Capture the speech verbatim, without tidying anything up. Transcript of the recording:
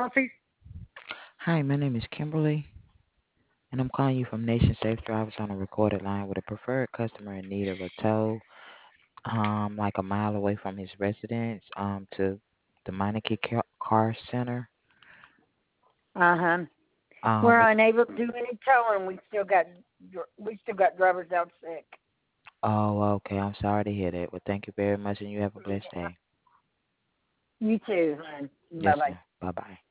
Hi, my name is Kimberly, and I'm calling you from Nation Safe Drivers on a recorded line with a preferred customer in need of a tow, um, like a mile away from his residence, um, to the Meineke Ca- Car Center. Uh huh. Um, We're with, unable to do any towing. We still got we still got drivers out sick. oh, okay. I'm sorry to hear that. Well, thank you very much, and you have a blessed day. You too, hon. Bye Yes, bye. ma'am. Bye bye.